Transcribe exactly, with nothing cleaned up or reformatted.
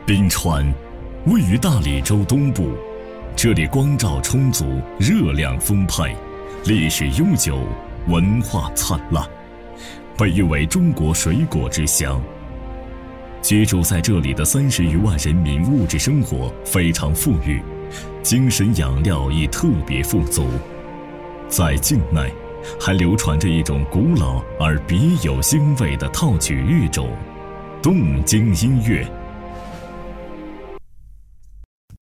冰川位于大理州东部，这里光照充足，热量丰沛，历史悠久，文化灿烂，被誉为中国水果之乡。居住在这里的三十余万人民物质生活非常富裕，精神养料亦特别富足。在境内还流传着一种古老而别有兴味的套曲乐种——动经音乐。